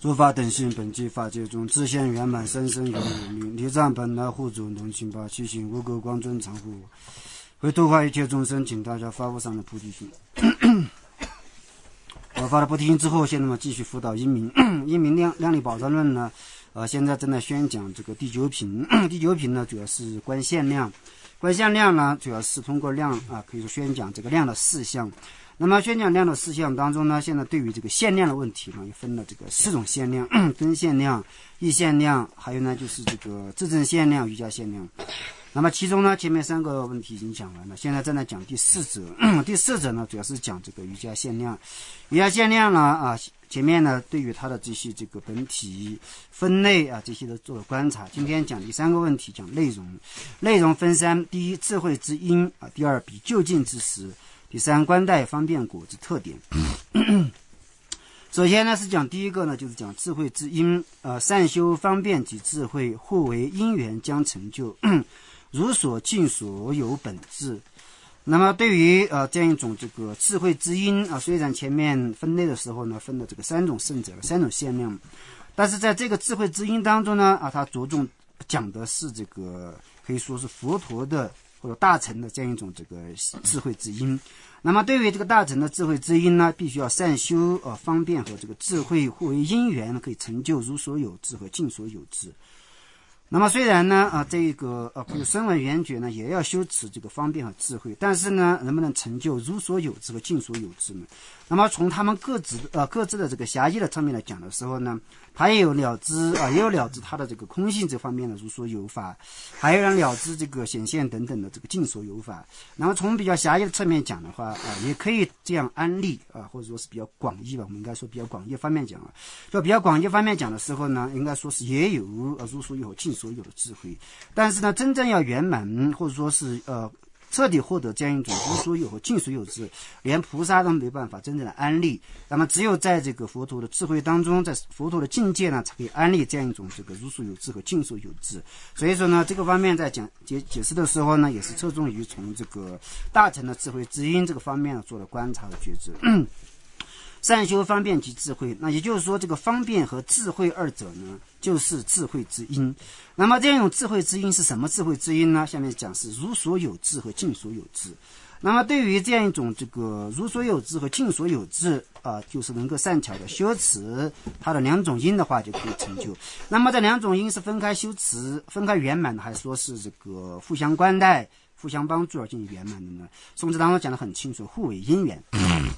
诸法等性本具法界中，自现圆满，生生有无，离障本来护主同情法，其行无垢光尊常护我，为度化一切众生，请大家发无上的菩提心。我发了菩提心之后，现在继续辅导因明因明量力宝藏论呢，现在正在宣讲这个第九品。第九品呢，主要是观现量。观现量呢，主要是通过量可以说宣讲这个量的四项。那么宣讲量的四项当中呢，现在对于这个现量的问题呢，也分了这个四种现量：根现量、意现量，还有呢就是这个自证现量、瑜伽现量。那么其中呢，前面三个问题已经讲完了，现在正在讲第四者。第四者呢，主要是讲这个瑜伽现量。瑜伽现量呢，前面呢对于它的这些这个本体分类这些都做了观察。今天讲第三个问题，讲内容。内容分三：第一，智慧之因第二，比就近之实；第三，观待方便果之特点。首先呢是讲第一个呢，就是讲智慧之因。善修方便及智慧，互为因缘将成就。如所尽所有本质。那么对于这样一种这个智慧之因虽然前面分类的时候呢分了这个三种圣者三种现量，但是在这个智慧之因当中呢它着重讲的是这个可以说是佛陀的或者大乘的这样一种这个智慧之因。那么对于这个大乘的智慧之因呢，必须要善修方便和这个智慧互为因缘，可以成就如所有智和尽所有智。那么虽然呢这个声闻缘觉呢也要修持这个方便和智慧，但是呢能不能成就如所有智和尽所有智呢？那么从他们各自的这个狭义的层面来讲的时候呢，他也有了知他的这个空性这方面的如所有法，还有人了知这个显现等等的这个尽所有法。那么从比较狭义的侧面讲的话也可以这样安立或者说是比较广义吧，我们应该说比较广义方面讲就比较广义方面讲的时候呢，应该说是也有如所有尽所有的智慧，但是呢真正要圆满或者说是彻底获得这样一种如所有和尽所有智，连菩萨都没办法真正的安立。那么只有在这个佛陀的智慧当中，在佛陀的境界呢，才可以安立这样一种这个如所有智和尽所有智。所以说呢，这个方面在解释的时候呢，也是侧重于从这个大乘的智慧之因这个方面做了观察和觉知。善修方便及智慧，那也就是说这个方便和智慧二者呢，就是智慧之因。那么这样一种智慧之因是什么智慧之因呢？下面讲是如所有智和尽所有智。那么对于这样一种这个如所有智和尽所有智就是能够善巧的修持它的两种因的话，就可以成就。那么这两种因是分开修持分开圆满的，还是说是这个互相关待互相帮助而进行圆满的呢？宋词当中讲得很清楚，互为因缘。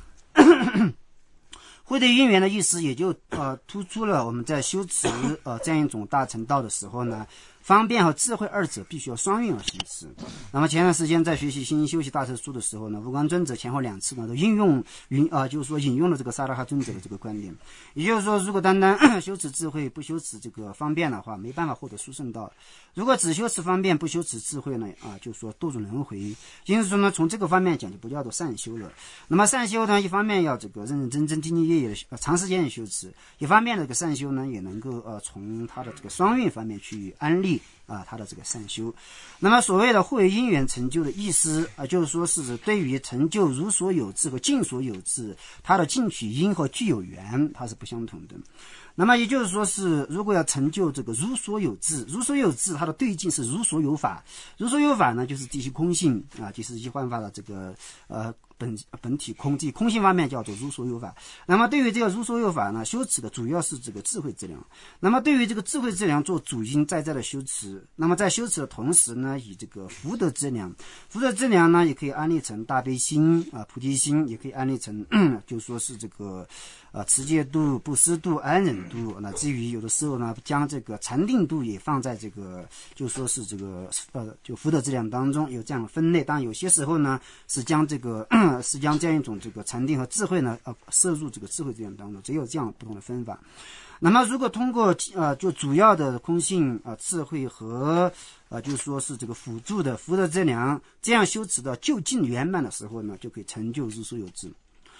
互对因缘的意思也就突出了我们在修持这样一种大乘道的时候呢，方便和智慧二者必须要双运而行持。那么前段时间在学习心修习大乘书的时候呢，无光尊者前后两次呢都就是说引用了这个萨拉哈尊者的这个观点。也就是说，如果单单修持智慧不修持这个方便的话，没办法获得殊胜道。如果只修持方便不修持智慧呢就是说堕入轮回。因此说呢，从这个方面讲就不叫做善修了。那么善修呢，一方面要这个认认真真兢兢业业的长时间的修持，一方面这个善修呢也能够从他的这个双运方面去安立他的这个善修。那么所谓的互为因缘成就的意思就是说是对于成就如所有智和尽所有智，它的进取因和具有缘它是不相同的。那么也就是说是，如果要成就这个如所有智，如所有智它的对境是如所有法。如所有法呢，就是即其空性就是一幻法的这个本体空，即空性方面叫做如所有法。那么对于这个如所有法呢，修持的主要是这个智慧质量。那么对于这个智慧质量做主因在的修持，那么在修持的同时呢，以这个福德质量呢也可以安立成大悲心菩提心，也可以安立成就说是这个持戒度、布施度、安忍度，乃至于有的时候呢，将这个禅定度也放在这个就说是这个就福德质量当中，有这样的分类。当然有些时候呢是将这样一种这个禅定和智慧呢摄入这个智慧质量当中，只有这样不同的分法。那么如果通过就主要的空性智慧和就是说是这个辅助的福德质量，这样修持到就近圆满的时候呢，就可以成就如所有智。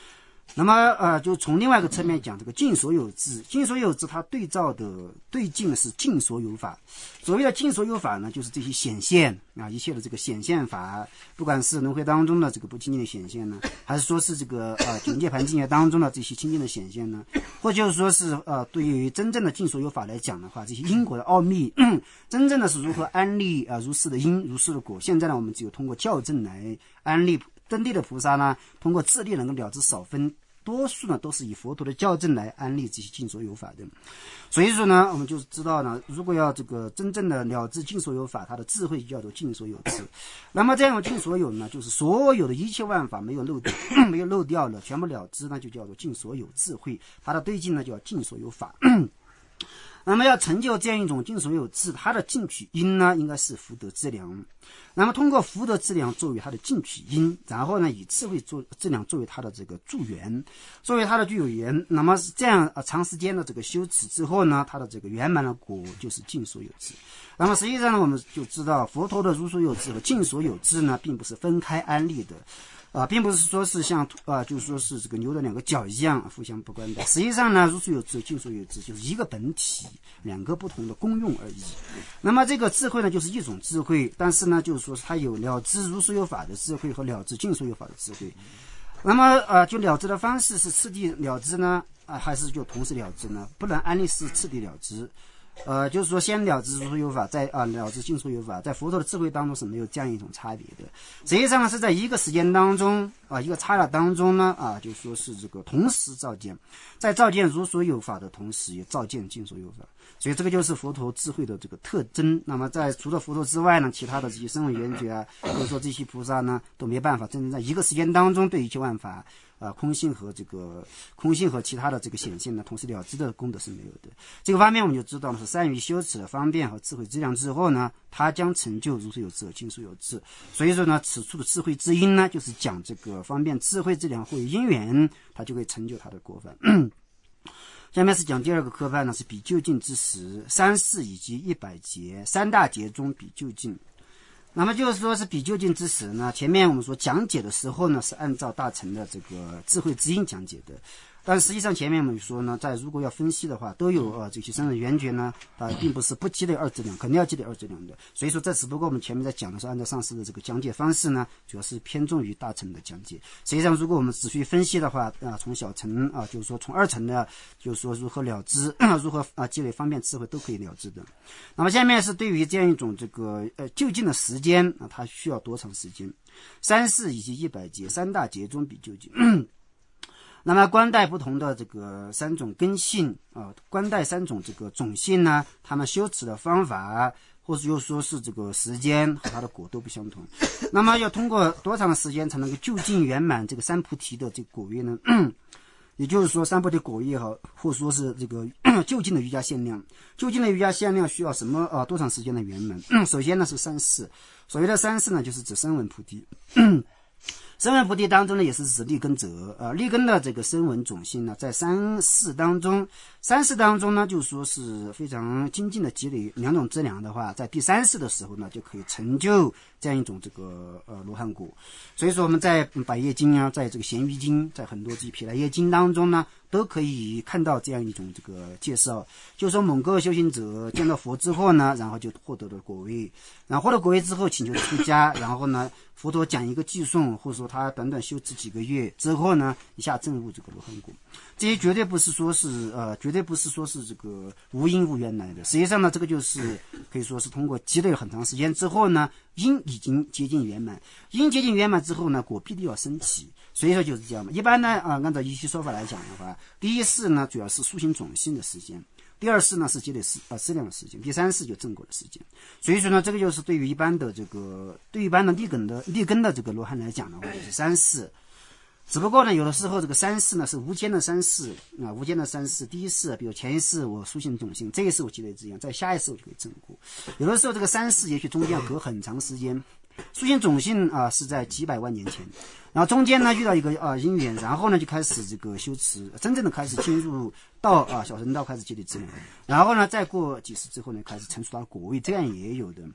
那么就从另外一个侧面讲，这个尽所有制，尽所有制它对照的对境是尽所有法。所谓的尽所有法呢，就是这些显现啊，一切的这个显现法，不管是轮回当中的这个不清净的显现呢，还是说是这个九界盘境界当中的这些清净的显现呢，或者说是对于真正的尽所有法来讲的话，这些因果的奥秘，真正的是如何安立如是的因，如是的果。现在呢，我们只有通过校正来安立。真谛的菩萨呢，通过自力能够了知少分，多数呢都是以佛陀的校正来安立这些尽所有法的。所以说呢，我们就知道呢，如果要这个真正的了知尽所有法，它的智慧就叫做尽所有智。那么这样尽所有呢，就是所有的一切万法没有漏掉，没有漏掉了，全部了知呢，就叫做尽所有智慧。它的对境呢，叫尽所有法。那么要成就这样一种尽所有智，它的进取因呢，应该是福德资粮。那么通过福德资粮作为它的进取因，然后呢以智慧资粮作为它的这个助缘，作为它的具有缘。那么这样长时间的这个修持之后呢，它的这个圆满的果就是尽所有智。那么实际上呢，我们就知道佛陀的如所有智和尽所有智呢，并不是分开安立的。并不是说是像就是说是这个牛的两个角一样互相不关的。实际上呢，如所有智、尽所有智就是一个本体，两个不同的功用而已。那么这个智慧呢，就是一种智慧，但是呢，就是说它有了知如所有法的智慧和了知尽所有法的智慧。那么就了知的方式是次第了知呢，还是就同时了知呢？不能安利是次第了知。就是说先了知如所有法，再了知尽所有法，在佛陀的智慧当中是没有这样一种差别的。实际上呢，是在一个时间当中一个刹那当中呢就说是这个同时照见，在照见如所有法的同时，也照见尽所有法。所以这个就是佛陀智慧的这个特征。那么在除了佛陀之外呢，其他的这些声闻缘觉或者说这些菩萨呢，都没办法真正在一个时间当中对一切万法空性和其他的这个显现呢，同时了知的功德是没有的。这个方面我们就知道了，是善于修持的方便和智慧质量之后呢，他将成就如所有智和尽所有智。所以说呢，此处的智慧之因呢，就是讲这个方便智慧质量或因缘，他就会成就他的果份。下面是讲第二个科判呢，是比就近之时，3世以及100劫，3大劫中比就近。那么就是说是比就近之时呢，前面我们说讲解的时候呢，是按照大乘的这个智慧之因讲解的。但实际上前面我们说呢，在如果要分析的话，都有这些声闻缘觉呢并不是不积累二质量，肯定要积累二质量的。所以说这只不过我们前面在讲的时候，按照上师的这个讲解方式呢，主要是偏重于大乘的讲解。实际上如果我们仔细分析的话从小乘就是说从二乘的就是说如何了知如何积累方便智慧都可以了知的。那么下面是对于这样一种这个就近的时间它需要多长时间？3世以及100劫，3大劫中比就近。那么观待不同的这个3种根性观待3种这个种性呢，他们修持的方法或者又说是这个时间和它的果都不相同。那么要通过多长的时间才能够就近圆满这个三菩提的这个果业呢？也就是说三菩提果业或者说是这个就近的瑜伽限量，就近的瑜伽限量需要什么多长时间的圆满？首先呢是3世，所谓的3世呢就是指声闻菩提。声闻菩提当中呢，也是指利根者利根的这个声闻种性呢，在3世当中呢，就说是非常精进的积累2种资粮的话，在第3世的时候呢，就可以成就这样一种这个罗汉果。所以说我们在百业经在这个咸鱼经，在很多这毗莱耶经当中呢，都可以看到这样一种这个介绍，就是说某个修行者见到佛之后呢，然后就获得了果位，然后获得果位之后请求出家，然后呢佛陀讲一个偈颂，或者说他短短修持几个月之后呢，一下证悟这个罗汉果。这些绝对不是说是这个无因无缘来的。实际上呢，这个就是可以说是通过积累了很长时间之后呢，因已经接近圆满，因接近圆满之后呢，果必定要升起。所以说就是这样嘛。一般呢按照一些说法来讲的话，第一世呢主要是苏行种性的时间，第二世呢是积累质量的时间，第三世就正果的时间。所以说呢，这个就是对于一般的利根的这个罗汉来讲的话，就是3世。只不过呢，有的时候这个3世呢是无间的3世无间的3世。第一世比如前一世我苏行种性，这一世我积累资粮，在下一世我就可以正果。有的时候这个3世也许中间要隔很长时间，苏行种性是在几百万年前，然后中间呢遇到一个因缘，然后呢就开始这个修持，真正的开始进入到小乘道，开始积累资粮，然后呢再过几世之后呢开始成熟到果位，这样也有的。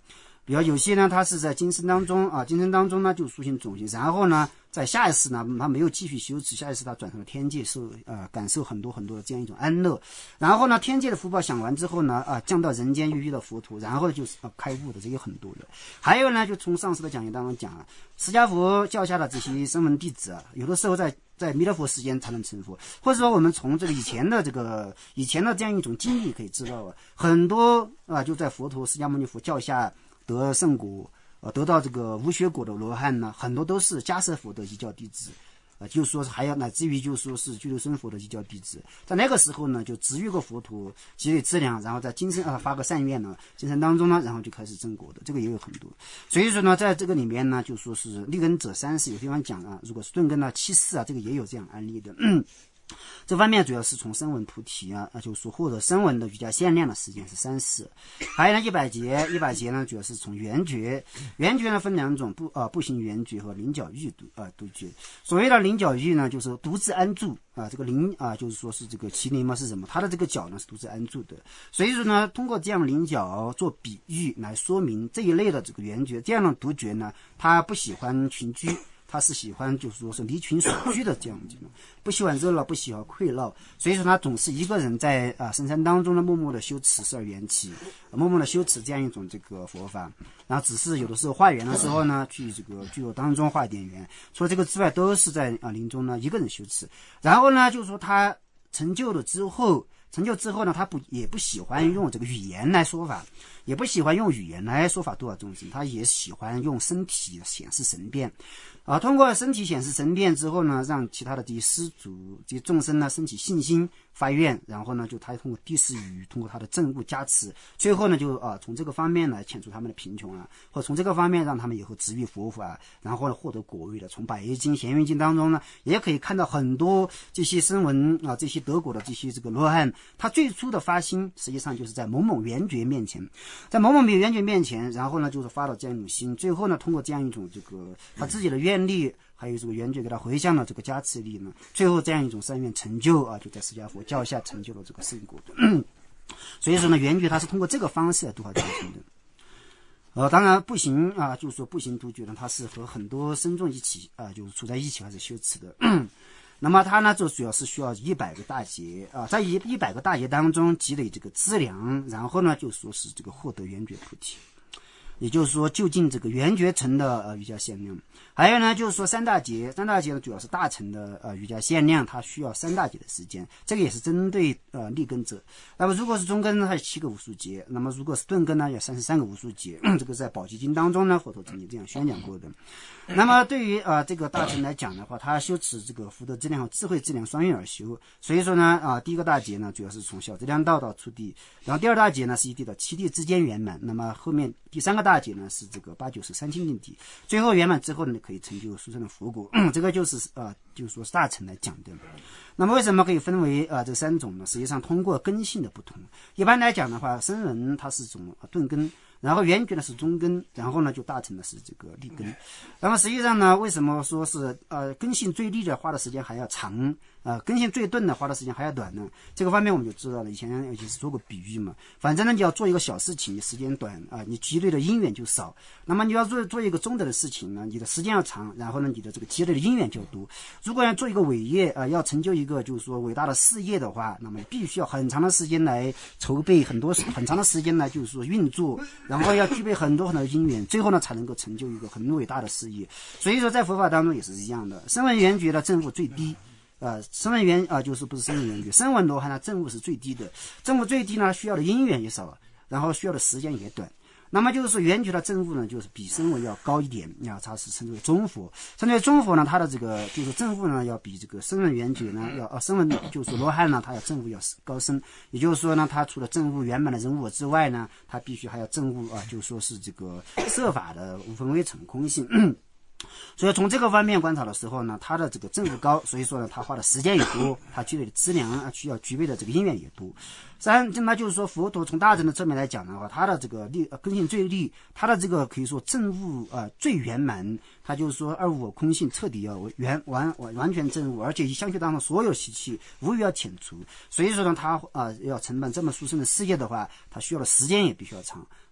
比如有些呢，他是在今生当中呢就苏醒种性，然后呢，在下一世呢，他没有继续修持，下一世他转成了天界，感受很多很多的这样一种安乐。然后呢，天界的福报享完之后呢，降到人间遇到佛陀，然后就是开悟的，这个很多的。还有呢，就从上次的讲义当中讲了，释迦佛教下的这些声闻弟子啊，有的时候在弥勒佛时间才能成佛，或者说我们从这个以前的这样一种经历可以知道啊，很多就在佛陀释迦牟尼佛教下得圣果，得到这个无学果的罗汉呢，很多都是迦叶佛的一教弟子，就说还要乃至于就说是居留孙佛的一教弟子，在那个时候呢，就值遇过佛陀，积累资粮，然后在今生发个善愿呢，今生当中呢，然后就开始正果的，这个也有很多。所以说呢，在这个里面呢，就说是立根者30，有地方讲啊，如果是顿根呢74啊，这个也有这样案例的。这方面主要是从声闻菩提就是说获得声闻的瑜伽限量的时间是30，还有呢100劫呢主要是从缘觉呢分2种，不行缘觉和临角欲度觉。所谓的临角欲呢，就是独自安住这个临就是说是这个麒麟嘛是什么？它的这个角呢是独自安住的，所以说呢，通过这样临角做比喻来说明这一类的这个缘觉，这样的独觉呢，他不喜欢群居。他是喜欢就是说是离群所居的这样子，不喜欢热闹，不喜欢溃闹，所以说他总是一个人在深山当中呢默默的修持12缘起，默默的修持这样一种这个佛法，然后只是有的时候化缘的时候呢，去这个聚落当中化点缘，除了这个之外都是在林中呢一个人修持。然后呢，就是说他成就之后呢，他也不喜欢用这个语言来说法，也不喜欢用语言来说法度化众生，他也喜欢用身体显示神变。通过身体显示神变之后呢，让其他的这些施主、这些众生呢，升起信心发愿，然后呢，就他通过第四语，通过他的正悟加持，最后呢，就从这个方面来遣除他们的贫穷或从这个方面让他们以后直遇佛法，然后呢获得果位的。从《百业经》《贤愿经》当中呢，也可以看到很多这些声闻这些得果的这些这个罗汉，他最初的发心实际上就是在某某缘觉面前，然后呢，就是发了这样一种心，最后呢，通过这样一种这个他自己的愿力，还有这个缘觉给他回向的这个加持力呢，最后这样一种善愿成就就在释迦佛教下成就了这个圣果的。所以说呢，缘觉他是通过这个方式来度化众生的。当然不行就是说不行独觉呢，他是和很多僧众一起就是处在一起开始修持的。那么他呢，就主要是需要100个大劫在100个大劫当中积累这个资粮，然后呢，就说是这个获得缘觉菩提。也就是说就近这个缘觉乘的瑜伽限量。还有呢，就是说三大劫呢主要是大乘的瑜伽限量，它需要3大劫的时间，这个也是针对立根者。那么如果是中根呢，它有7个无数劫，那么如果是顿根呢，有33个无数劫。这个在宝积经当中呢，佛陀曾经这样宣讲过的。那么对于这个大乘来讲的话，他修持这个福德资粮和智慧资粮双运而修，所以说呢第一个大劫呢主要是从小资粮道到初地，然后第二大劫呢是1地到7地之间圆满，那么后面第3个大劫呢是这个8、9、10三清净地，最后圆满之后呢可以成就殊胜的佛果。这个就是就是说是大乘来讲的。那么为什么可以分为这3种呢？实际上通过根性的不同，一般来讲的话，声闻它是种顿根，然后缘觉呢是中根，然后呢就大乘的是这个立根。那么实际上呢，为什么说是根性最利的花的时间还要长，根性最钝的花的时间还要短呢？这个方面我们就知道了，以前尤其是做过比喻嘛。反正呢，你要做一个小事情，你时间短你积累的因缘就少；那么你要做一个中等的事情呢，你的时间要长，然后呢，你的这个积累的因缘就多。如果要做一个伟业要成就一个就是说伟大的事业的话，那么必须要很长的时间来筹备，很长的时间来就是说运作，然后要具备很多的因缘，最后呢才能够成就一个很伟大的事业。所以说在佛法当中也是一样的，声闻缘觉的正悟最低。声闻缘就是不是声闻缘觉，声闻罗汉呢正悟是最低的，正悟最低呢需要的因缘也少，然后需要的时间也短。那么就是缘觉的正悟呢，就是比声闻要高一点，它是称之为中佛。称之为中佛呢，它的这个就是正悟呢，要比这个声闻缘觉呢，声闻就是罗汉呢，它要正悟要高深。也就是说呢，它除了正悟圆满的人我之外呢，它必须还要正悟就是说是这个色法的无分微尘空性。所以从这个方面观察的时候呢，他的这个正悟高，所以说呢，他花的时间也多，他积累的资粮需要具备的这个因缘也多。那就是说佛陀从大乘的侧面来讲的话，他的这个根性最利，他的这个可以说正悟最圆满，他就是说二无我空性彻底要完全正悟，而且相续当中所有习气无余要遣除。所以说呢，他要承办这么殊胜的事业的话，他需要的时间也必须要长。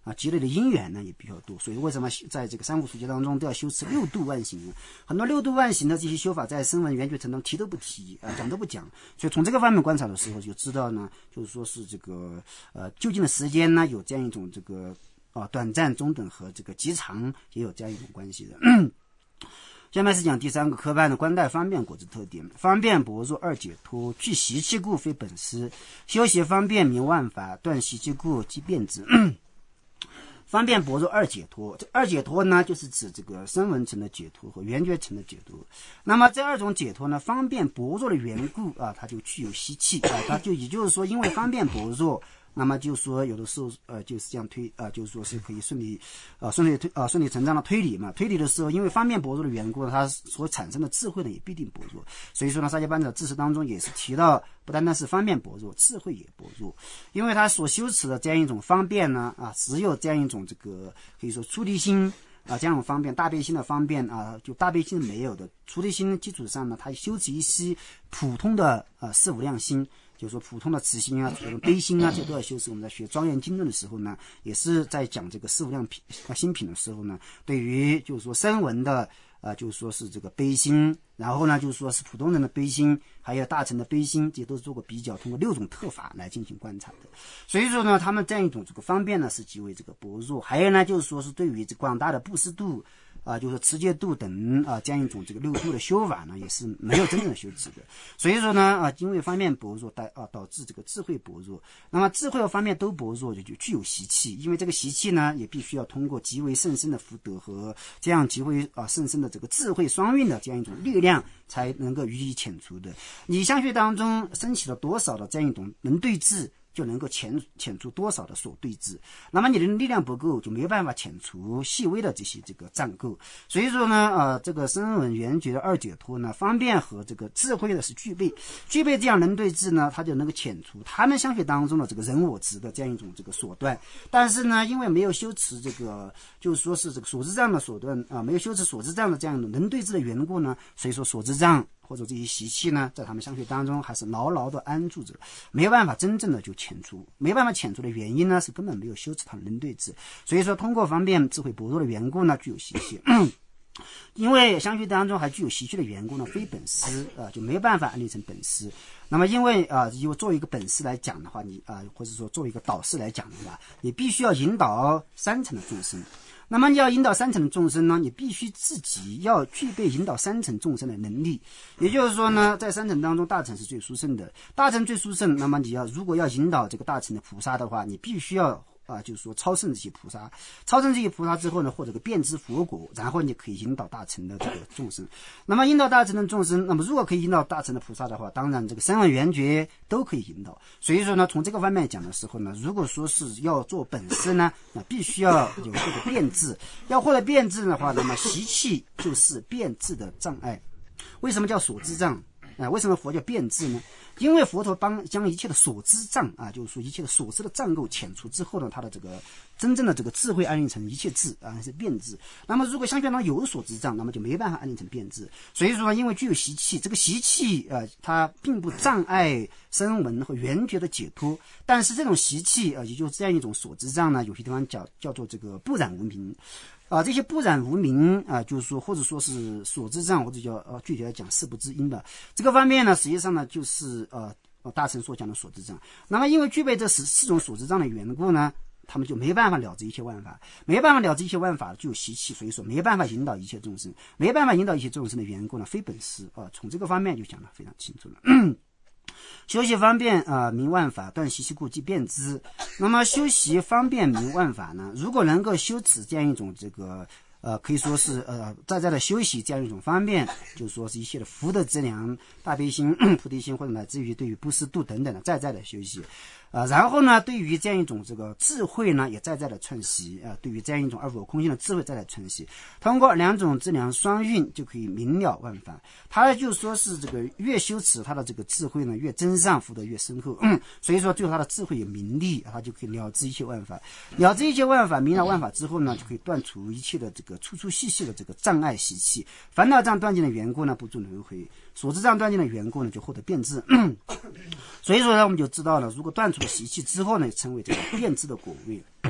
积累的因缘呢也比较多，所以为什么在这个三五书节当中都要修持六度万行呢？很多六度万行的这些修法在声闻缘觉层中提都不提讲都不讲，所以从这个方面观察的时候就知道呢，就是说是这个究竟的时间呢有这样一种这个短暂、中等和这个极长也有这样一种关系的。下面是讲第三个科判的观待方便果之特点。方便般若二解脱，具习气故非本师，修习方便名万法，断习气故即变之。方便般若二解脱，这二解脱呢就是指这个声闻层的解脱和缘觉层的解脱。那么这二种解脱呢，方便般若的缘故它就具有习气它就也就是说因为方便般若，那么就说有的时候就是这样就是说是可以顺理成章的推理嘛。推理的时候，因为方便般若的缘故呢，它所产生的智慧呢也必定般若。所以说呢，萨迦班的智识当中也是提到，不单单是方便般若，智慧也般若。因为他所修持的这样一种方便呢只有这样一种这个可以说出离心这样一种方便，大悲心的方便就大悲心没有的出离心基础上呢，他修持一些普通的四无量心。就是说普通的慈心悲心这都要修持。我们在学庄严经论的时候呢，也是在讲这个四无量心品的时候呢，对于就是说声闻的就是说是这个悲心，然后呢就是说是普通人的悲心，还有大乘的悲心，这都是做过比较，通过6种特法来进行观察的。所以说呢，他们这样一种这个方便呢是极为这个般若。还有呢就是说是对于这广大的布施度就是持戒度等这样一种这个6度的修法呢，也是没有真正的修持的。所以说呢因为方便般若导致这个智慧般若。那么智慧和方便都般若，就具有习气。因为这个习气呢，也必须要通过极为甚深的福德和这样极为甚深的这个智慧双运的这样一种力量，才能够予以遣除的。你相续当中升起了多少的这样一种能对治，就能够遣除多少的所对治。那么你的力量不够，就没有办法遣除细微的这些这个障垢。所以说呢这个声闻缘觉的二解脱呢，方便和这个智慧的是具备这样能对治呢，它就能够遣除他们相续当中的这个人我执的这样一种这个所断。但是呢，因为没有修持这个就是说是这个所知障的所断没有修持所知障的这样一种能对治的缘故呢，所以说所知障或者这些习气呢，在他们相续当中还是牢牢的安住着，没有办法真正的就遣除。没办法遣除的原因呢，是根本没有修持他的能对治。所以说通过方便智慧般若的缘故呢，具有习气因为相续当中还具有习气的缘故呢，非本师就没有办法安立成本师。那么因为作为一个本师来讲的话，你或者说作为一个导师来讲的话，你必须要引导3层的众生。那么你要引导3层的众生呢，你必须自己要具备引导3层众生的能力。也就是说呢，在3层当中，大乘是最殊胜的。大乘最殊胜，那么你如果要引导这个大乘的菩萨的话，你必须要就是说超胜这些菩萨，超胜这些菩萨之后呢，获得个遍知佛果，然后你可以引导大乘的这个众生。那么引导大乘的众生，那么如果可以引导大乘的菩萨的话，当然这个声闻缘觉都可以引导。所以说呢，从这个方面讲的时候呢，如果说是要做本师呢，那必须要有这个辩智。要获得辩智的话，那么习气就是辩智的障碍。为什么叫所知障为什么佛叫辩智呢？因为佛陀将一切的所知障就是说一切的所知的障垢遣除之后呢，他的这个真正的这个智慧安立成一切智是辩智。那么如果相续当中有所知障，那么就没办法安立成辩智。所以说呢，因为具有习气，这个习气它并不障碍声闻和缘觉的解脱，但是这种习气也就是这样一种所知障呢，有些地方叫做这个不染无明这些不染无明就是说或者说是所知障，或者叫具体来讲事不知因的这个方面呢，实际上呢就是大乘所讲的所知障。那么因为具备这4种所知障的缘故呢，他们就没办法了知一切万法，没办法了知一切万法就有习气，所以说没办法引导一切众生，没办法引导一切众生的缘故呢，非本师从这个方面就讲得非常清楚了修习方便明万法，断习气故即变之。那么修习方便明万法呢，如果能够修持这样一种这个可以说是在的修习这样一种方便，就是说是一切的福德资粮、大悲心、菩提心，或者乃至于对于布施度等等的在的修习然后呢，对于这样一种这个智慧呢，也在的串习对于这样一种二佛空性的智慧在串习，通过2种资粮双运就可以明了万法。他就说是这个越修持他的这个智慧呢，越增上，福德越深厚所以说最后他的智慧有明利，他就可以了知一切万法。了知一切万法，明了万法之后呢，就可以断除一切的这个粗粗细细的这个障碍习气。烦恼障断尽的缘故呢，不住轮回；所知障断尽的缘故呢，就获得辩智所以说呢，我们就知道了，如果断除了习气之后呢，称为这个辩智的果位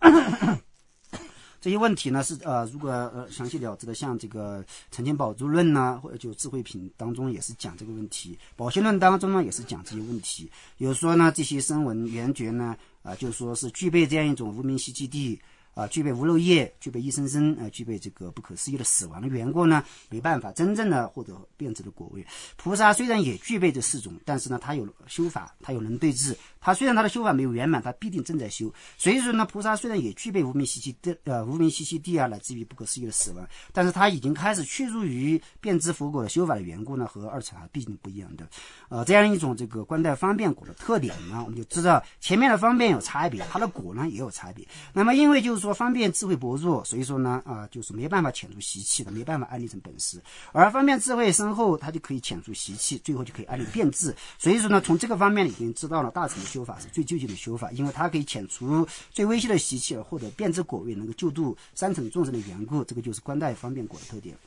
这些问题呢是如果详细了解的，像这个陈前宝珠论呢，或者就智慧品当中也是讲这个问题，宝训论当中呢也是讲这些问题。有说呢这些声闻缘觉呢就说是具备这样一种无明习气地具备无漏业，具备一生生具备这个不可思议的死亡的缘故呢，没办法真正的获得变质的果位。菩萨虽然也具备这4种，但是呢他有修法，他有能对治，他虽然他的修法没有圆满，他必定正在修。所以说呢，菩萨虽然也具备无明习气地乃至于不可思议的死亡，但是他已经开始去入于变质佛果的修法的缘故呢，和二乘毕竟不一样的。这样一种这个观待方便果的特点呢，我们就知道前面的方便有差别，它的果呢也有差别。那么因为就是说方便智慧薄弱，所以说呢就是没办法遣除习气的，没办法安立成本师。而方便智慧深厚，它就可以遣除习气，最后就可以安立变质。所以说呢，从这个方面已经知道了大乘的修法是最究竟的修法，因为它可以遣除最微细的习气而获得变质果位，能够救度三乘众生的缘故，这个就是观待方便果的特点。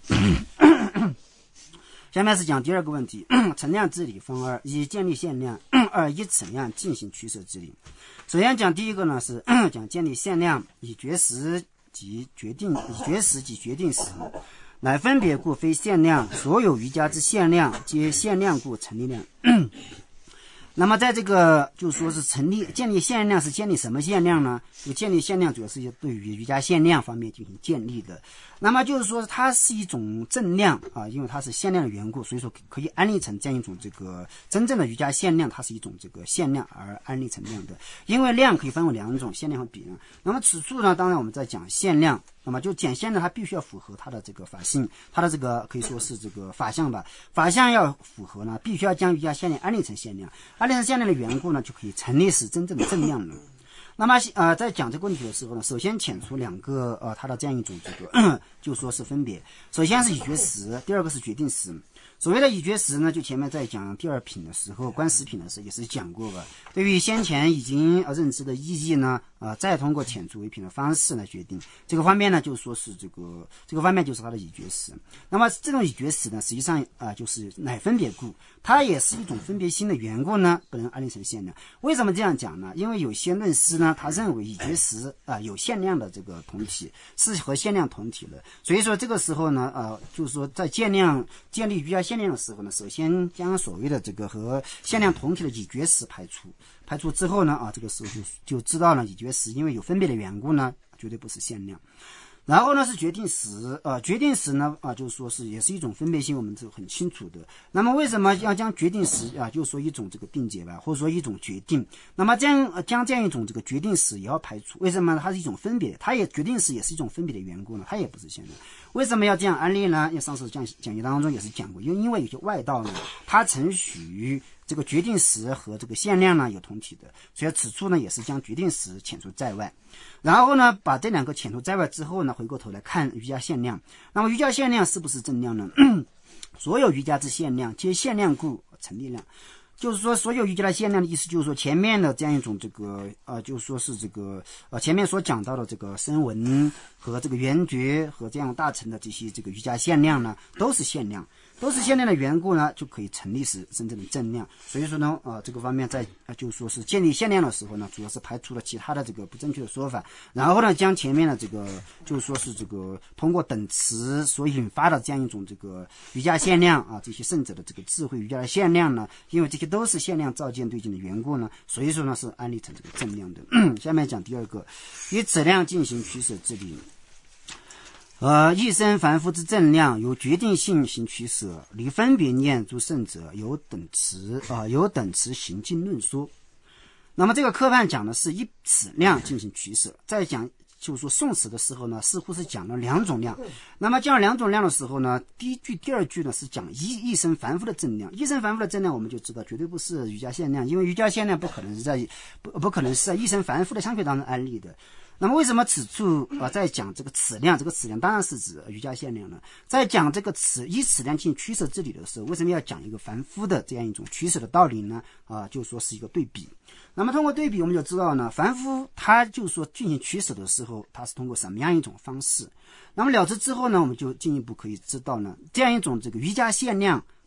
下面是讲第二个问题，乘量之理分二：一、建立限量；二、依乘量进行取舍之理。首先讲第一个呢，是讲建立限量，以觉时及决定时，乃分别故非限量，所有瑜伽之限量皆限量故成立量。那么在这个就说是建立限量，是建立什么限量呢？就建立限量主要是对于瑜伽限量方面进行建立的。那么就是说它是一种正量因为它是限量的缘故，所以说可以安立成这样一种这个真正的瑜伽限量，它是一种这个限量而安立成量的。因为量可以分为2种，限量和比量。那么此处呢，当然我们在讲限量，那么就讲限量它必须要符合它的这个法性，它的这个可以说是这个法相吧。法相要符合呢，必须要将瑜伽限量安立成限量，安立成限量的缘故呢，就可以成立是真正的正量了。那么在讲这个问题的时候呢，首先遣除2个它的这样一种这个就说是分别。首先是已觉时，第二个是决定时。所谓的已觉时呢，就前面在讲第2品的时候，观10品的时候也是讲过的。对于先前已经认知的意义呢，再通过遣除为品的方式来决定。这个方面呢，就是说是这个方面就是它的已觉时。那么这种已觉时呢，实际上就是乃分别故，它也是一种分别心的缘故呢，不能安立成限量。为什么这样讲呢？因为有些论师呢，他认为已觉时有限量的这个同体是和限量同体的，所以说这个时候呢，就是说在建立瑜伽限量的时候呢，首先将所谓的这个和限量同体的已觉时排除之后呢，这个时候就知道了已觉时因为有分别的缘故呢，绝对不是限量。然后呢是决定时，决定时呢就是说是也是一种分别心，我们是很清楚的。那么为什么要将决定时就是说一种这个定解吧，或者说一种决定？那么将这样一种这个决定时也要排除，为什么呢？它是一种分别，它也决定时也是一种分别的缘故呢，它也不是限量。为什么要这样安立呢？因为上次讲义当中也是讲过，因为有些外道呢，它承许这个决定时和这个限量呢有同体的，所以此处呢也是将决定时遣除在外。然后呢，把这2个遣除在外之后呢，回过头来看瑜伽限量。那么瑜伽限量是不是正量呢？所有瑜伽之限量皆限量故成立量。就是说所有瑜伽的限量的意思，就是说前面的这样一种这个就是说是这个前面所讲到的这个声闻和这个缘觉和这样大乘的这些这个瑜伽限量呢，都是限量。都是限量的缘故呢，就可以成立是真正的正量。所以说呢，这个方面在就说是建立限量的时候呢，主要是排除了其他的这个不正确的说法，然后呢，将前面的这个就说是这个通过等持所引发的这样一种这个瑜伽限量这些圣者的这个智慧瑜伽的限量呢，因为这些都是限量照见对境的缘故呢，所以说呢是安立成这个正量的。下面讲第2个，以此量进行取舍之理。一生凡夫之正量，由决定性行取舍，离分别念诸圣者有等持行径论说。那么这个科判讲的是以此量进行取舍，在讲就是说宋词的时候呢，似乎是讲了2种量。那么讲2种量的时候呢，第1句第2句呢是讲一生凡夫的正量。一生凡夫的正量我们就知道绝对不是瑜伽限量，因为瑜伽限量不可能是在一生凡夫的相续当中安立的。那么为什么此处在讲这个此量，这个此量当然是指瑜伽限量了。在讲这个以此量进行取舍之理的时候，为什么要讲一个凡夫的这样一种取舍的道理呢？就说是一个对比。那么通过对比我们就知道呢，凡夫他就说进行取舍的时候，他是通过什么样一种方式。那么了知之后呢，我们就进一步可以知道呢，这样一种这个瑜伽限量，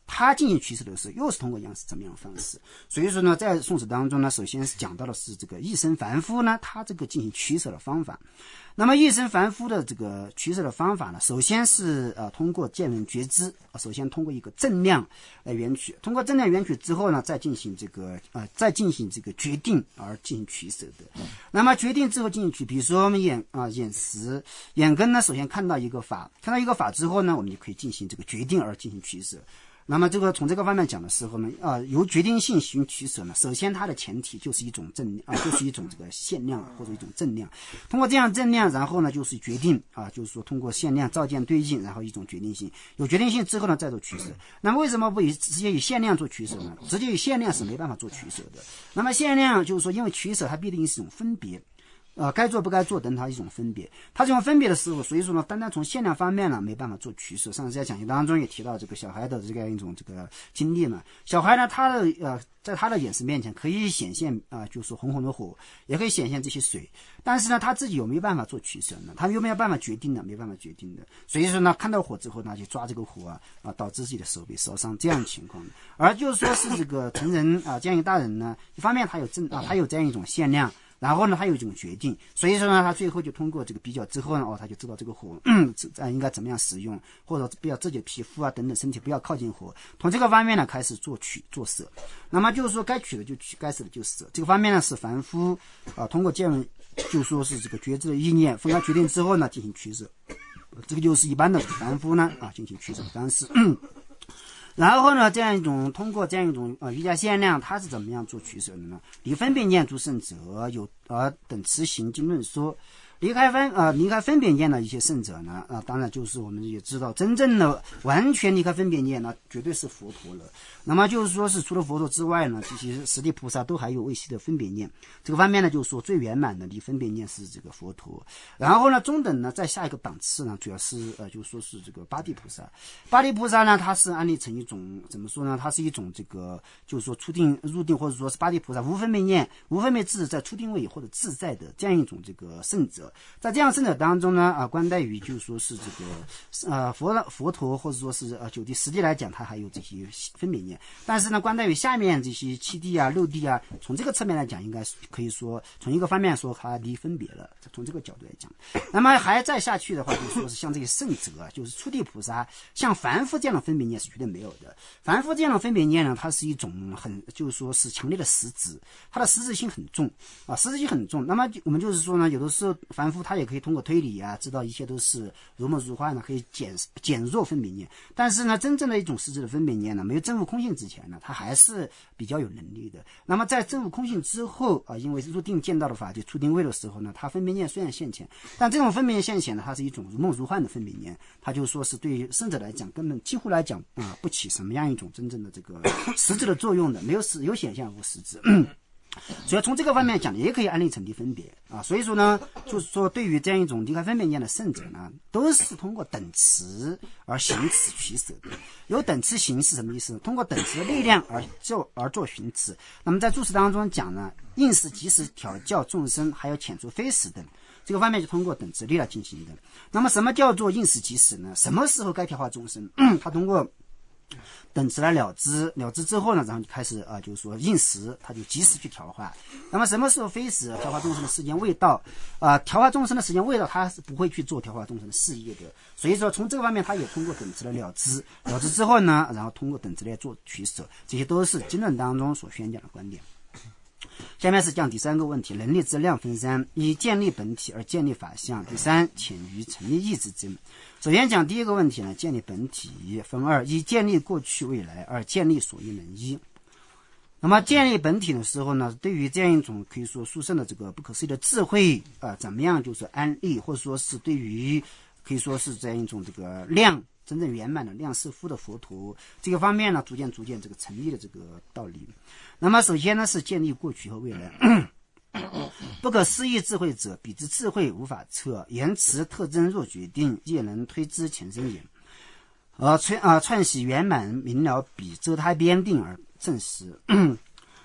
他进行取舍的时候，又是通过怎么样的方式？所以说呢，在宋史当中呢，首先是讲到的是这个一生凡夫呢，他这个进行取舍的方法。那么一生凡夫的这个取舍的方法呢，首先是通过见闻觉知，首先通过一个正量来缘取，通过正量缘取之后呢，再进行这个决定而进行取舍的。那么决定之后进行取，比如说我们眼识眼根呢，首先看到一个法之后呢，我们就可以进行这个决定而进行取舍。那么这个从这个方面讲的时候呢，由决定性行取舍呢，首先它的前提就是一种就是一种这个限量或者一种正量。通过这样正量，然后呢就是决定就是说通过限量照见对应，然后一种决定性。有决定性之后呢，再做取舍。那么为什么不直接以限量做取舍呢？直接以限量是没办法做取舍的。那么限量就是说，因为取舍它必定是一种分别。该做不该做等它一种分别，它这种分别的时候，所以说呢，单单从限量方面呢，没办法做取舍。上次在讲义当中也提到这个小孩的这个一种这个经历嘛，小孩呢，他的在他的眼识面前可以显现就是红红的火，也可以显现这些水，但是呢，他自己有没有办法做取舍呢？他有没有办法决定呢？没办法决定的。所以说呢，看到火之后呢，就抓这个火导致自己的手被烧伤这样的情况。而就是说是这个成人这样一个大人呢，一方面他有他有这样一种限量。然后呢，他有一种决定，所以说呢，他最后就通过这个比较之后呢，他就知道这个火应该怎么样使用，或者不要自己的皮肤等等身体不要靠近火。从这个方面呢，开始做舍。那么就是说，该取的就取，该舍的就舍。这个方面呢，是凡夫通过见闻，就说是这个觉知的意念分开决定之后呢，进行取舍。这个就是一般的凡夫呢进行取舍的方式。然后呢，通过这样一种瑜伽限量，它是怎么样做取舍的呢？离分别念诸圣者有等持行经论说，离开分别念的一些圣者呢，当然就是我们也知道，真正的完全离开分别念，那绝对是佛陀了。那么就是说是除了佛陀之外呢，这些十地菩萨都还有未悉的分别念。这个方面呢，就是说最圆满的离分别念是这个佛陀。然后呢，中等呢，在下一个档次呢，主要是就是说是这个八地菩萨。八地菩萨呢，它是安立成一种怎么说呢？它是一种这个就是说出定入定，或者说是八地菩萨无分别念、无分别自在出定位或者自在的这样一种这个圣者。在这样圣者当中呢，观待于就是说是这个佛陀或者说是九地十地来讲，它还有这些分别念。但是呢，观待于下面这些七地六地从这个侧面来讲，应该可以说从一个方面说它离分别了，从这个角度来讲。那么还再下去的话，就是说是像这些圣者就是出地菩萨，像凡夫这样的分别念是绝对没有的。凡夫这样的分别念呢，它是一种就是说是强烈的实质，它的实质性很重实质性很重。那么我们就是说呢，有的时候凡夫他也可以通过推理知道一切都是如梦如幻呢，可以减弱分别念。但是呢，真正的一种实质的分别念呢，没有证悟空性之前呢，他还是比较有能力的。那么在证悟空性之后因为入定见到的法就出定位的时候呢，他分别念虽然现前，但这种分别念现前呢，它是一种如梦如幻的分别念，它就说是对于圣者来讲根本几乎来讲不起什么样一种真正的这个实质的作用的，有显象无实质。所以从这个方面讲，也可以安立成离分别所以说呢，就是说对于这样一种离开分别念的圣者呢，都是通过等持而行持取舍的。有等持行是什么意思？通过等持的力量而做行持。那么在注释当中讲呢，应时即时调教众生，还有遣除非死等。这个方面就通过等持力来进行的。那么什么叫做应时即时呢？什么时候该调化众生？他通过等持来了知之后呢，然后就开始就是说应时，他就及时去调化。那么什么时候非死？调化众生的时间未到调化众生的时间未到，他是不会去做调化众生的事业的。所以说从这个方面，他也通过等持来了知之后呢，然后通过等持来做取舍，这些都是经论当中所宣讲的观点。下面是讲第三个问题，能力之量分三：一、建立本体而建立法相；第三，潜于成立义之争。首先讲第一个问题呢，建立本体分二：一、建立过去未来；二、建立所依能依。那么建立本体的时候呢，对于这样一种可以说殊胜的这个不可思议的智慧怎么样就是安立，或者说是对于可以说是这样一种这个量真正圆满的量是夫的佛陀这个方面呢，逐渐这个成立的这个道理。那么首先呢，是建立过去和未来。不可思议智慧者，彼之智慧无法测，言辞特征若决定，亦能推知前生也。串习圆满明了彼，遮他边定而证实。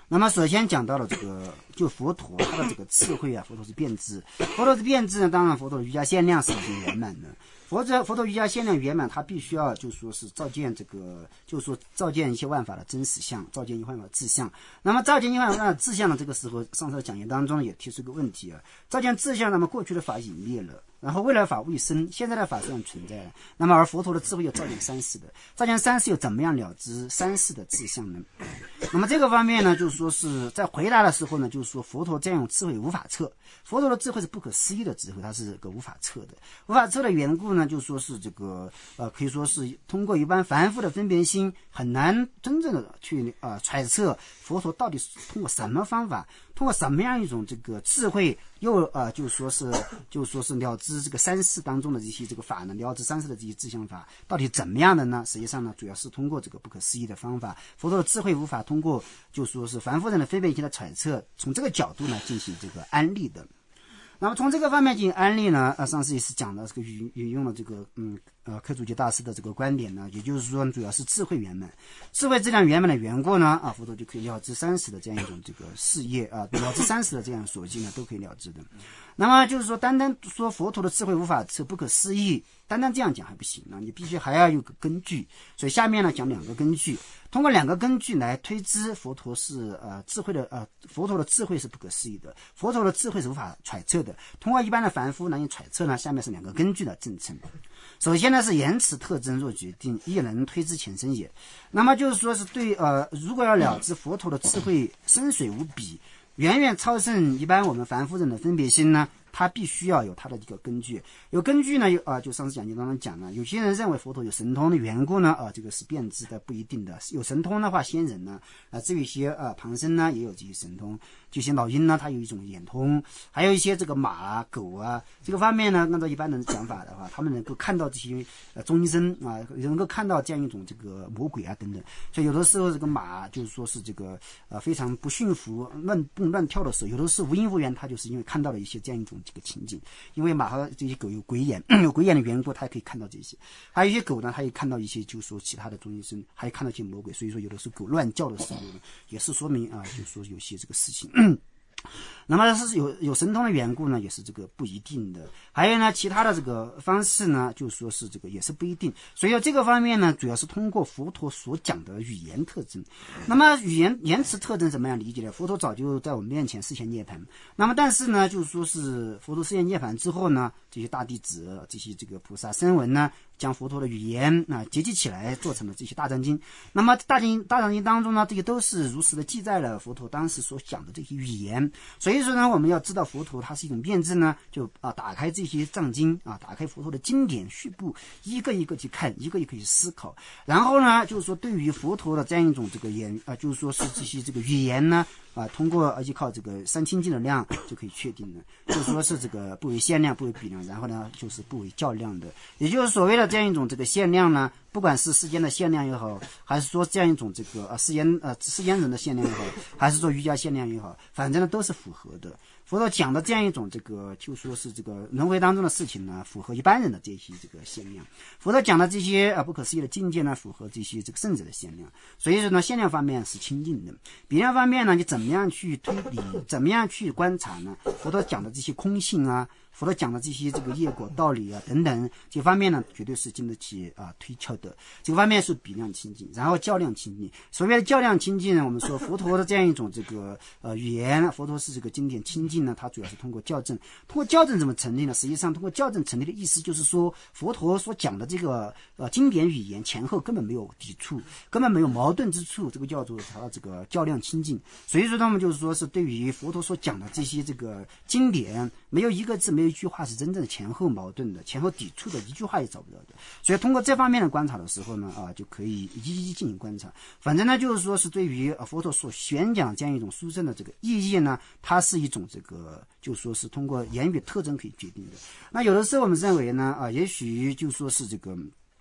那么首先讲到了这个，就佛陀他的这个智慧啊，佛陀是变质，佛陀是变质呢，当然佛陀的瑜伽限量是已经圆满的。佛陀瑜伽限量圆满，他必须要就说是照见这个，就是说照见一切万法的真实相，照见一切万法的自相。那么照见一切万法的自相呢，这个时候上次讲义当中也提出一个问题啊，照见自相，那么过去的法隐灭了。然后未来法未生，现在的法虽然存在了，那么而佛陀的智慧又照见三世的，照见三世又怎么样了知三世的自相呢？那么这个方面呢，就是说是在回答的时候呢，就是说佛陀这样智慧无法测，佛陀的智慧是不可思议的智慧，它是个无法测的，无法测的缘故呢，就说是这个可以说是通过一般凡夫的分别心很难真正的去揣测佛陀到底是通过什么方法，通过什么样一种这个智慧，又就是说是了知这个三世当中的这些这个法呢，了知三世的这些自相法到底怎么样的呢？实际上呢，主要是通过这个不可思议的方法，佛陀的智慧无法通过就说是凡夫人的分别心的揣测，从这个角度呢进行这个安利的。那么从这个方面进行安利呢，上次也是讲的这个引用了这个科祖吉大师的这个观点呢，也就是说主要是智慧圆满，智慧质量圆满的缘故呢，佛陀就可以了知三世的这样一种这个事业了知三世的这样所见呢，都可以了知的。那么就是说，单单说佛陀的智慧无法测，不可思议，单单这样讲还不行呢，你必须还要有个根据。所以下面呢讲两个根据，通过两个根据来推知佛陀是智慧的佛陀的智慧是不可思议的，佛陀的智慧是无法揣测的。通过一般的凡夫难以揣测呢，下面是两个根据的证称。首先呢是言辞特征若决定，亦能推知前身也。那么就是说是对如果要了知佛陀的智慧深水无比，远远超胜一般我们凡夫人的分别心呢，他必须要有他的一个根据。有根据呢，就上次讲义当中讲了，有些人认为佛陀有神通的缘故呢，这个是变质的，不一定的。有神通的话，仙人呢，至于一些旁生呢，也有这些神通。就像老鹰呢，它有一种眼通，还有一些这个马啊、狗啊，这个方面呢，按照一般人的讲法的话，他们能够看到这些众生能够看到这样一种这个魔鬼啊等等。所以有的时候这个马就是说是这个非常不驯服、乱蹦乱跳的时候，有的是无因无缘，它就是因为看到了一些这样一种这个情景。因为马和这些狗有鬼眼，有鬼眼的缘故，它也可以看到这些。还有一些狗呢，它也看到一些就是说其他的众生，还看到一些魔鬼。所以说有的时候狗乱叫的时候呢，也是说明就是说有些这个事情。那么是有神通的缘故呢，也是这个不一定的。还有呢，其他的这个方式呢，就说是这个也是不一定。所以这个方面呢，主要是通过佛陀所讲的语言特征。那么言辞特征怎么样理解呢？佛陀早就在我们面前示现涅槃。那么但是呢，就是说是佛陀示现涅槃之后呢，这些大弟子、这些这个菩萨声闻呢，将佛陀的语言结集起来，做成了这些大藏经。那么大藏经当中呢，这些都是如实的记载了佛陀当时所讲的这些语言。所以说呢，我们要知道佛陀它是一种变质呢，就打开这些藏经打开佛陀的经典序部，一个一个去看，一个一个去思考。然后呢，就是说对于佛陀的这样一种这个就是说是这些这个语言呢，通过依靠这个三清净的量就可以确定的，就是说是这个不为限量，不为比量，然后呢就是不为较量的，也就是所谓的这样一种这个限量呢，不管是世间的限量也好，还是说这样一种这个世间人的限量也好，还是说瑜伽限量也好，反正呢都是符合的。佛陀讲的这样一种这个就说是这个轮回当中的事情呢，符合一般人的这些这个限量。佛陀讲的这些不可思议的境界呢，符合这些这个圣者的限量。所以说呢，限量方面是清净的，比量方面呢，你怎么样去推理，怎么样去观察呢？佛陀讲的这些空性佛陀讲的这些这个业果道理等等，这方面呢绝对是经得起推敲的。这个方面是比量清净，然后较量清净。所谓的较量清净呢，我们说佛陀的这样一种这个语言，佛陀是这个经典清净呢，它主要是通过校正。通过校正怎么成立呢？实际上通过校正成立的意思就是说，佛陀所讲的这个经典语言前后根本没有抵触，根本没有矛盾之处，这个叫做它这个较量清净。所以说他们就是说是对于佛陀所讲的这些这个经典，没有一个字没有一句话是真正的前后矛盾的，前后抵触的，一句话也找不到的。所以通过这方面的观察的时候呢，就可以一一进行观察。反正呢，就是说是对于佛陀所宣讲这样一种殊胜的这个意义呢，它是一种这个就说是通过言语特征可以决定的。那有的时候我们认为呢，也许就说是这个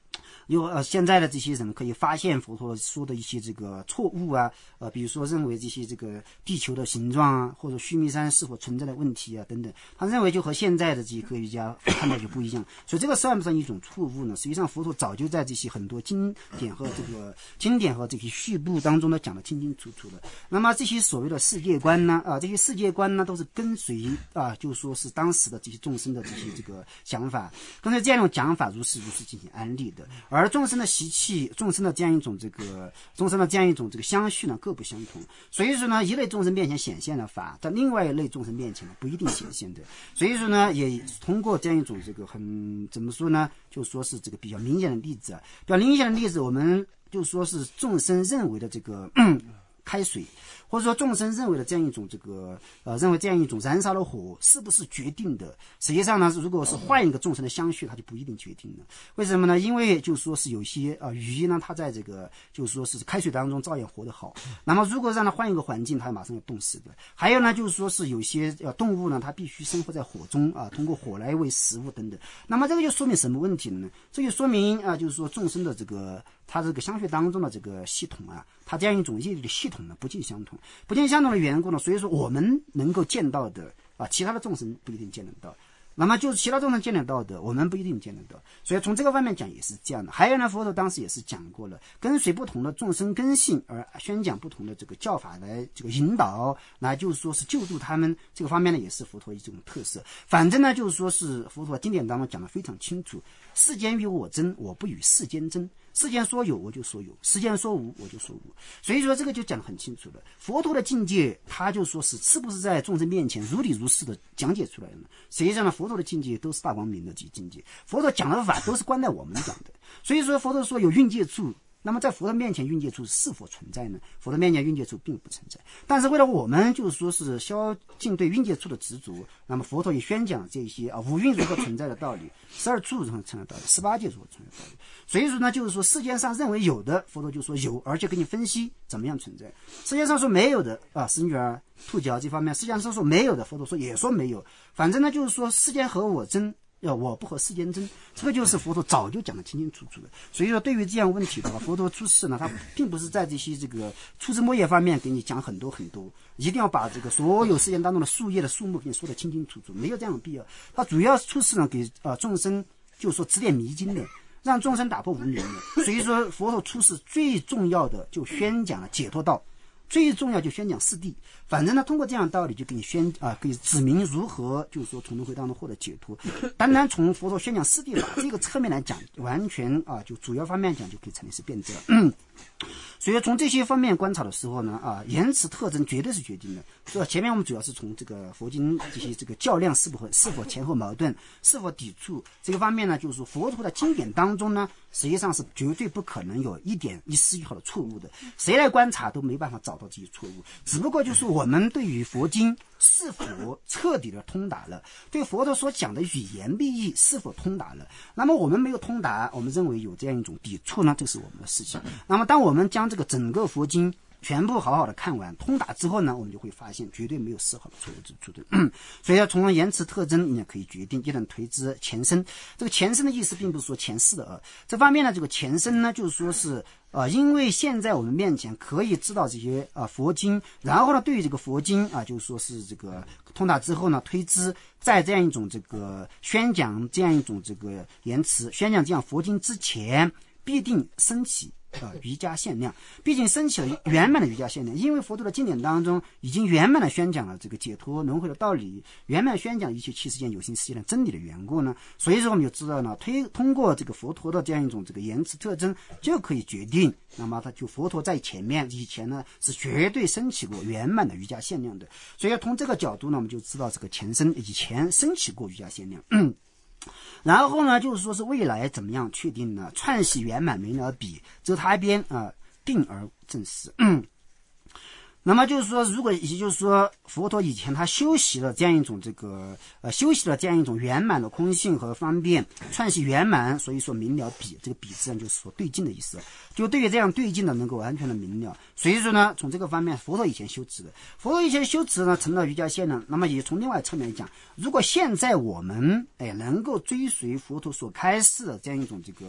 现在的这些人可以发现佛陀说的一些这个错误啊，比如说认为这些这个地球的形状啊，或者须弥山是否存在的问题啊等等，他认为就和现在的这些科学家看到就不一样，所以这个算不算一种错误呢？实际上佛陀早就在这些很多经典和这些序部当中呢讲得清清楚楚的。那么这些所谓的世界观呢，这些世界观呢都是跟随就是说是当时的这些众生的这些这个想法，跟随这样一种讲法如是进行安利的。而众生的习气，众生的这样一种这个相续呢各不相同，所以说呢一类众生面前显现了法，但另外一类众生面前呢不一定显现的。所以说呢也通过这样一种这个怎么说呢，就说是这个比较明显的例子我们就说是众生认为的这个开水，或者说众生认为的这样一种这个认为这样一种燃烧的火是不是决定的？实际上呢，如果是换一个众生的相续，它就不一定决定了。为什么呢？因为就说是有些鱼呢，它在这个就说是开水当中照样活得好。那么如果让它换一个环境，它马上要冻死的。还有呢，就是说是有些动物呢，它必须生活在火中通过火来为食物等等。那么这个就说明什么问题呢？这就说明就是说众生的这个它这个相续当中的这个系统它这样一种业力的系统呢不尽相同的缘故呢，所以说我们能够见到的其他的众生不一定见得到，那么就是其他众生见得到的我们不一定见得到，所以从这个方面讲也是这样的。还有呢，佛陀当时也是讲过了，跟随不同的众生根性而宣讲不同的这个教法来这个引导，那就是说是救助他们，这个方面呢也是佛陀一种特色。反正呢就是说是佛陀经典当中讲得非常清楚，世间与我争，我不与世间争，世间说有我就说有，世间说无我就说无。所以说这个就讲得很清楚了。佛陀的境界他就说是不是在众生面前如理如是的讲解出来的呢？实际上呢，佛陀的境界都是大光明的这些境界，佛陀讲的法都是关在我们讲的。所以说佛陀说有蕴界处，那么在佛陀面前蕴界处是否存在呢？佛陀面前蕴界处并不存在，但是为了我们就是说是消尽对蕴界处的执着，那么佛陀也宣讲这些五蕴如何存在的道理，12处如何存在的道理，18界如何存在的道理。所以说呢，就是说世界上认为有的，佛陀就说有，而且给你分析怎么样存在。世界上说没有的使女儿兔角这方面，世界上说没有的，佛陀说也说没有。反正呢就是说世间和我争，我不和世间争，这个就是佛陀早就讲得清清楚楚的。所以说对于这样问题的话，佛陀出世呢，他并不是在这些这个初枝末叶方面给你讲很多很多，一定要把这个所有世间当中的树叶的数目给你说得清清楚楚，没有这样的必要。他主要出世呢给众生就是说指点迷津的，让众生打破无明的。所以说佛陀出世最重要的就宣讲了解脱道，最重要就宣讲四谛。反正呢通过这样的道理就给你给你指明如何就是说从轮回当中获得解脱。单单从佛陀宣讲四谛法这个侧面来讲，完全就主要方面讲就可以成立是辩证了。所以从这些方面观察的时候呢言辞特征绝对是决定的。所以前面我们主要是从这个佛经这些这个较量是否前后矛盾，是否抵触这个方面呢，就是说佛陀的经典当中呢实际上是绝对不可能有一丝一毫的错误的，谁来观察都没办法找到这些错误。只不过就是我们对于佛经是否彻底的通达了，对佛陀所讲的语言密意是否通达了，那么我们没有通达，我们认为有这样一种抵触呢，这是我们的事情。那么当我们将这个整个佛经全部好好的看完通达之后呢，我们就会发现绝对没有丝毫的错误之处的。所以要从言辞特征你也可以决定一等推之前身。这个前身的意思并不是说前世的这方面呢，这个前身呢就是说是因为现在我们面前可以知道这些佛经，然后呢对于这个佛经就是说是这个通达之后呢推之，在这样一种这个宣讲这样一种这个言辞宣讲这样佛经之前，必定升起瑜伽限量，毕竟升起了圆满的瑜伽限量。因为佛陀的经典当中已经圆满的宣讲了这个解脱轮回的道理，圆满宣讲一切七世间有情世界的真理的缘故呢，所以说我们就知道呢，通过这个佛陀的这样一种这个言辞特征就可以决定，那么他就佛陀在前面以前呢是绝对升起过圆满的瑜伽限量的。所以要从这个角度呢，我们就知道这个前身以前升起过瑜伽限量。然后呢就是说是未来怎么样确定呢？串习圆满明了彼，则他边定而正实。那么就是说，如果也就是说佛陀以前他修习了这样一种这个修习了这样一种圆满的空性和方便，串习圆满，所以说明了彼，这个彼自然就是说对境的意思，就对于这样对境的能够完全的明了。所以说呢，从这个方面佛陀以前修持的，佛陀以前修持呢成了瑜伽限量。那么也从另外侧面讲，如果现在我们能够追随佛陀所开示的这样一种这个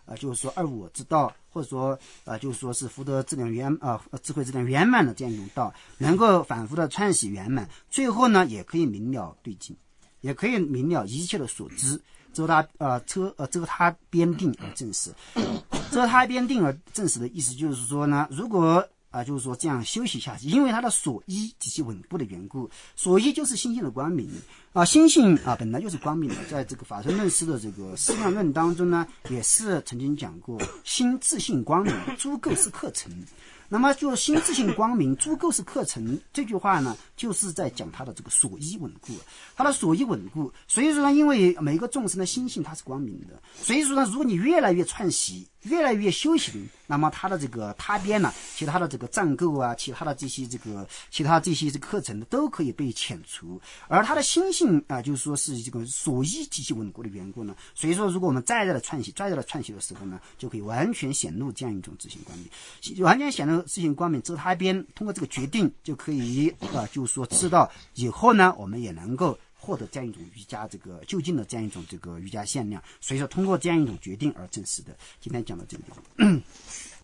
就是说二我之道，或者说就是说是福德质量智慧质量圆满的这样一种道，能够反复的串习圆满，最后呢也可以明了对境，也可以明了一切的所知，遮他边定而正实。遮他边定而正实的意思就是说呢，如果就是说这样休息下去，因为它的所依极其稳固的缘故，所依就是心性的光明心性本来就是光明的，在这个法身论师的这个思想论当中呢，也是曾经讲过，心自性光明，诸垢是客尘。那么就心自性光明，诸垢是客尘这句话呢，就是在讲他的这个所依稳固，他的所依稳固。所以说呢，因为每个众生的心性它是光明的，所以说呢，如果你越来越串习，越来越修行，那么他的这个他边呢，其他的这个障垢其他这些课程都可以被遣除，而他的心性就是说是这个所依极其稳固的缘故呢，所以说如果我们再在串习的时候呢，就可以完全显露这样一种自性光明，完全显露自性光明遮他边，通过这个决定就可以就是说知道以后呢，我们也能够获得这样一种瑜伽这个就近的这样一种这个瑜伽限量，所以说通过这样一种决定而证实的。今天讲到这个地方。